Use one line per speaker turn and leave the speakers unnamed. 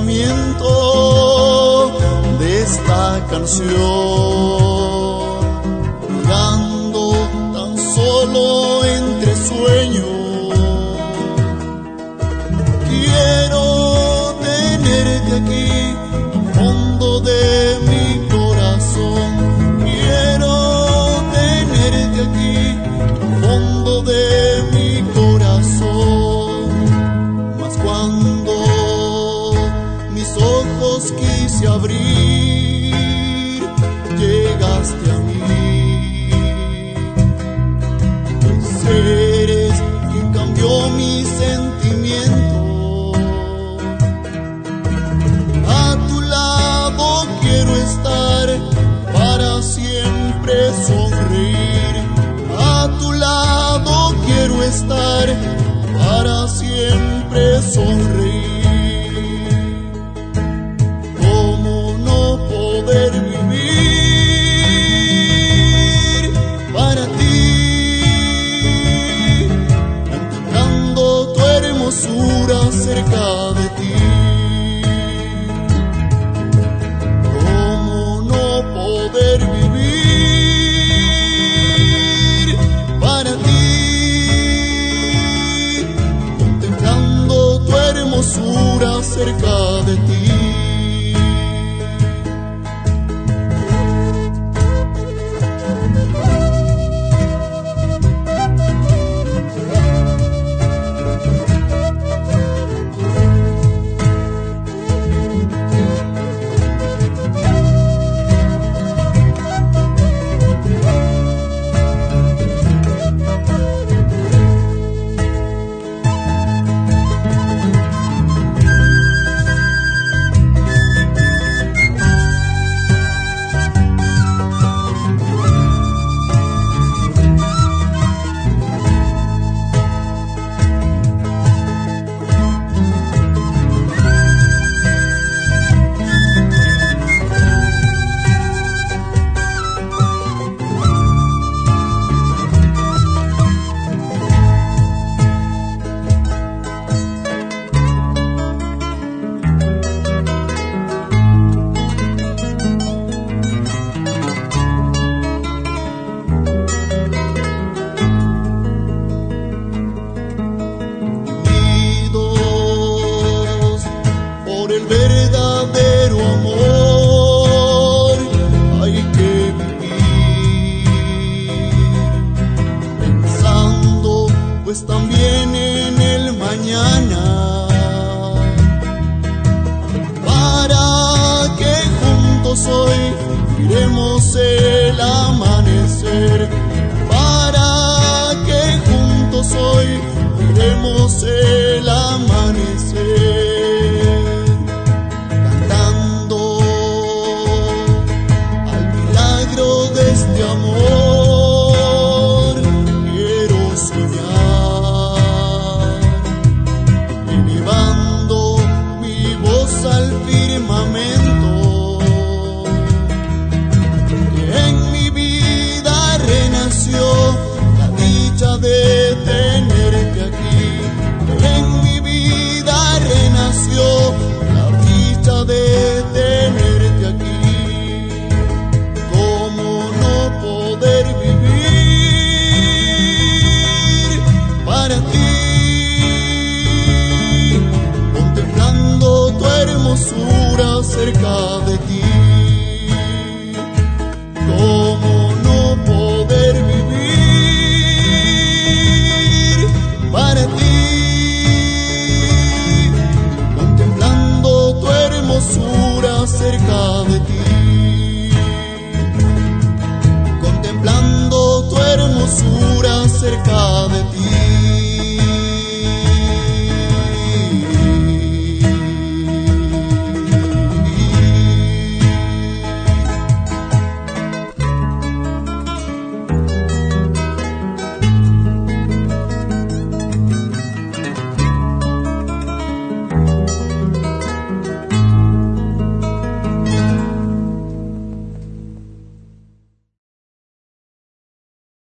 pensamiento de esta canción, jugando tan solo entre sueños. Quiero tenerte aquí, al fondo de mi corazón. Quiero tenerte aquí, al fondo de mi corazón. Mas cuando mis ojos quise abrir, llegaste a mí. Eres quien cambió mi sentimiento. A tu lado quiero estar, para siempre sonreír. A tu lado quiero estar, para siempre sonreír. ¿Cómo no poder vivir para ti, contemplando tu hermosura cerca de ti? ¿Cómo no poder vivir para ti, contemplando tu hermosura cerca de ti? El verdadero amor hay que vivir pensando pues también en el mañana, para que juntos hoy miremos el amanecer, para que juntos hoy miremos el amanecer. Este amor quiero soñar, elevando mi voz al firmamento, que en mi vida renació la dicha de tenerte aquí, que en mi vida renació la dicha de tenerte aquí. Poder vivir para ti, contemplando tu hermosura cerca de ti. ¿Cómo no poder vivir para ti, contemplando tu hermosura cerca de ti? Contemplando tu hermosura cerca de ti.